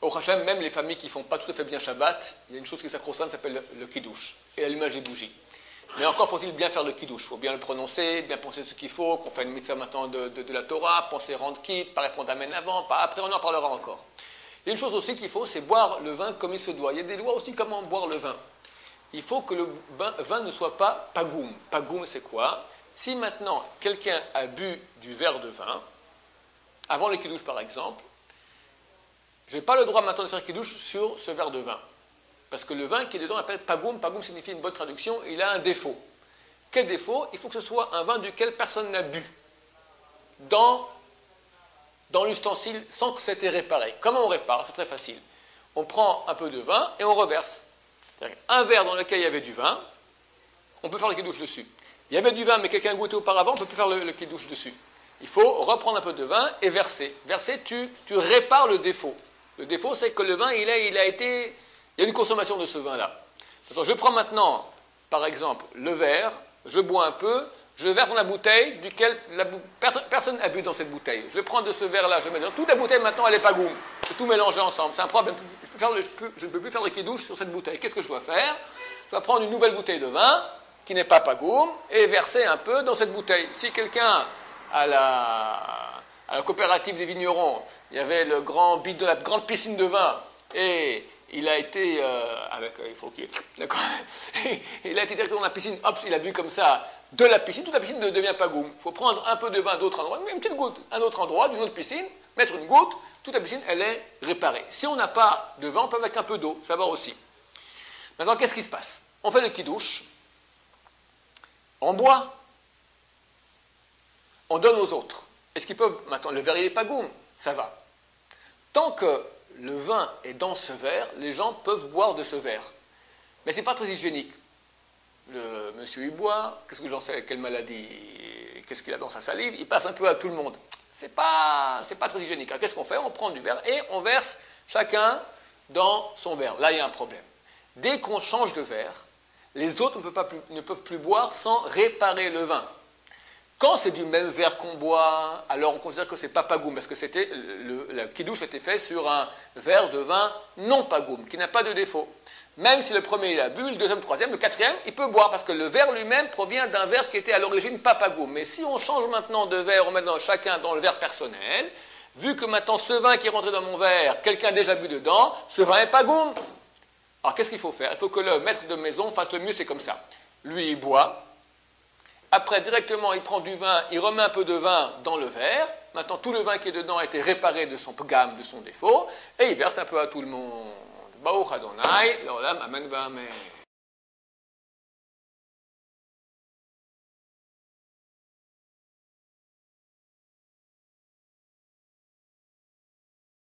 Au Hachem, même les familles qui ne font pas tout à fait bien Shabbat, il y a une chose qui s'accroche, s'appelle le kiddush, et l'allumage des bougies. Mais encore faut-il bien faire le kiddush, il faut bien le prononcer, bien penser ce qu'il faut, qu'on fait une mitzvah maintenant de la Torah, penser rendre quitte, pas répondre amen avant, pas après, on en parlera encore. Il y a une chose aussi qu'il faut, c'est boire le vin comme il se doit. Il y a des lois aussi comment boire le vin. Il faut que le vin ne soit pas pagoum. Pagoum, c'est quoi? Si maintenant quelqu'un a bu du verre de vin, avant le kiddush par exemple, je n'ai pas le droit maintenant de faire kiddush sur ce verre de vin. Parce que le vin qui est dedans, on appelle pagoum. Pagoum signifie une bonne traduction, il a un défaut. Quel défaut? Il faut que ce soit un vin duquel personne n'a bu. Dans l'ustensile, sans que ça ait été réparé. Comment on répare? C'est très facile. On prend un peu de vin et on reverse. Un verre dans lequel il y avait du vin, on peut faire le kiddush dessus. Il y avait du vin, mais quelqu'un a goûté auparavant, on ne peut plus faire le kiddush dessus. Il faut reprendre un peu de vin et verser. Verser, tu répares le défaut. Le défaut, c'est que le vin, il y a une consommation de ce vin-là. Je prends maintenant, par exemple, le verre, je bois un peu, je verse dans la bouteille duquel personne n'a bu dans cette bouteille. Je prends de ce verre-là, je mets dans toute la bouteille, maintenant elle est pagoum. C'est tout mélangé ensemble. C'est un problème. Je ne peux plus faire de kiddush sur cette bouteille. Qu'est-ce que je dois faire? Je dois prendre une nouvelle bouteille de vin, qui n'est pas pagoum, et verser un peu dans cette bouteille. Si quelqu'un, à la coopérative des vignerons, il y avait le grand bidon, la grande piscine de vin, et il a été il faut qu'il d'accord. Il a été directement dans la piscine, hop, il a bu comme ça de la piscine, toute la piscine ne devient pas goum. Il faut prendre un peu de vin d'autre endroit, une petite goutte, un autre endroit, d'une autre piscine, mettre une goutte, toute la piscine, elle est réparée. Si on n'a pas de vin, on peut avec un peu d'eau, ça va aussi. Maintenant, qu'est-ce qui se passe? On fait le kiddush, on boit, on donne aux autres. Est-ce qu'ils peuvent, maintenant, le verre il n'est pas goum, ça va. Tant que le vin est dans ce verre, les gens peuvent boire de ce verre. Mais ce n'est pas très hygiénique. Le monsieur il boit, qu'est-ce que j'en sais, quelle maladie, qu'est-ce qu'il a dans sa salive, il passe un peu à tout le monde. C'est pas très hygiénique. Alors qu'est-ce qu'on fait? On prend du verre et on verse chacun dans son verre. Là, il y a un problème. Dès qu'on change de verre, les autres ne peuvent plus boire sans réparer le vin. Quand c'est du même verre qu'on boit, alors on considère que c'est pas pagoum, parce que le kiddush était fait sur un verre de vin non pagoum, qui n'a pas de défaut. Même si le premier il a bu, le deuxième, le troisième, le quatrième, il peut boire, parce que le verre lui-même provient d'un verre qui était à l'origine pas pagoum. Mais si on change maintenant de verre, on met chacun dans le verre personnel, vu que maintenant ce vin qui est rentré dans mon verre, quelqu'un a déjà bu dedans, ce vin est pagoum. Alors qu'est-ce qu'il faut faire? Il faut que le maître de maison fasse le mieux, c'est comme ça. Lui, il boit. Après, directement, il prend du vin, il remet un peu de vin dans le verre. Maintenant, tout le vin qui est dedans a été réparé de son gamme, de son défaut, et il verse un peu à tout le monde. Baruch Adonai, l'olam, amen, amen.